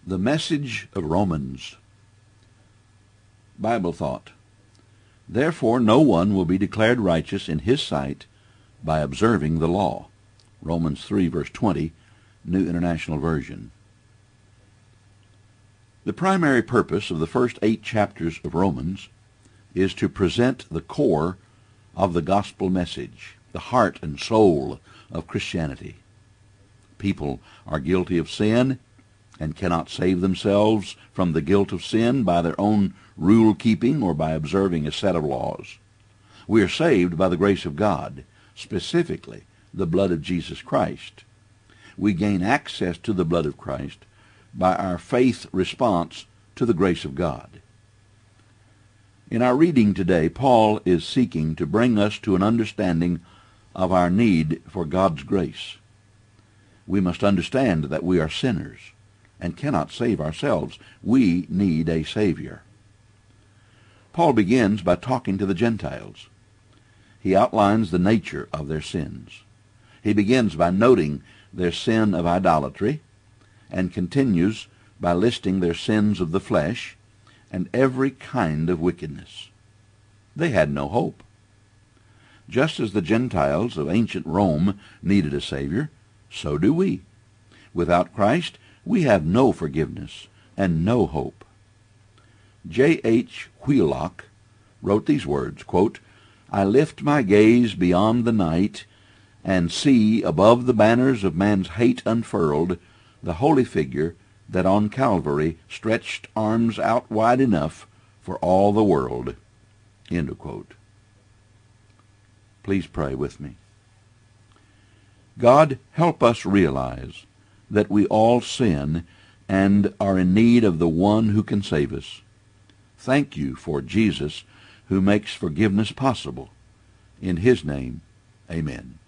The message of Romans. Bible thought. Therefore no one will be declared righteous in his sight by observing the law. Romans 3, verse 20, New International Version. The primary purpose of the first 8 chapters of Romans is to present the core of the gospel message, the heart and soul of Christianity. People are guilty of sin and cannot save themselves from the guilt of sin by their own rule-keeping or by observing a set of laws. We are saved by the grace of God, specifically the blood of Jesus Christ. We gain access to the blood of Christ by our faith response to the grace of God. In our reading today, Paul is seeking to bring us to an understanding of our need for God's grace. We must understand that we are sinners and cannot save ourselves. We need a Savior. Paul begins by talking to the Gentiles. He outlines the nature of their sins. He begins by noting their sin of idolatry and continues by listing their sins of the flesh and every kind of wickedness. They had no hope. Just as the Gentiles of ancient Rome needed a Savior, so do we. Without Christ, we have no forgiveness and no hope. J.H. Wheelock wrote these words, quote, "I lift my gaze beyond the night and see above the banners of man's hate unfurled the holy figure that on Calvary stretched arms out wide enough for all the world." End of quote. Please pray with me. God, help us realize that we all sin and are in need of the one who can save us. Thank you for Jesus, who makes forgiveness possible. In his name, amen.